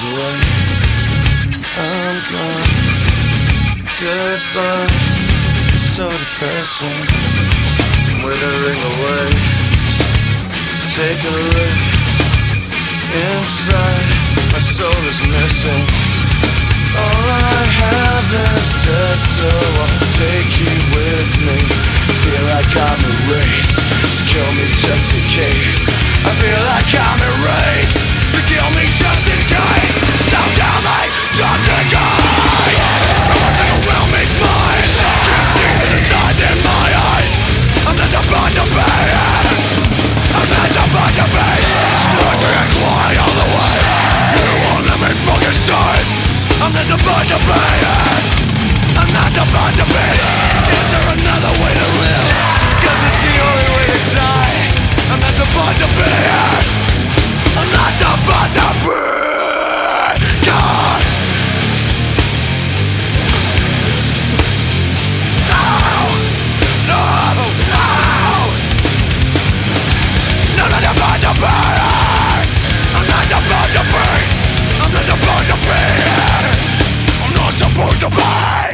away. I'm gone. Goodbye. It's so depressing. I'm withering away. Take a look inside. My soul is missing. All I have is dead, so I'll take you with me. Feel like I'm erased, so kill me just in case. I feel like I'm erased, so kill me just in case. Down, just in case. Everything around me's mine. Can't see that there's light in my eyes. I'm not about to pay it. I'm not about to pay it. Splurging and quiet all the way. You won't let me fucking stay. I'm not about to pay it. I'm not about to pay it. Is there another way to live? Cause it's the only way to die. I'm not about to pay it. I'm not about to pay it. God. No. I'm not about to pay it. I'm not about to pay it. I'm not about to pay it. I'm not supposed to pay.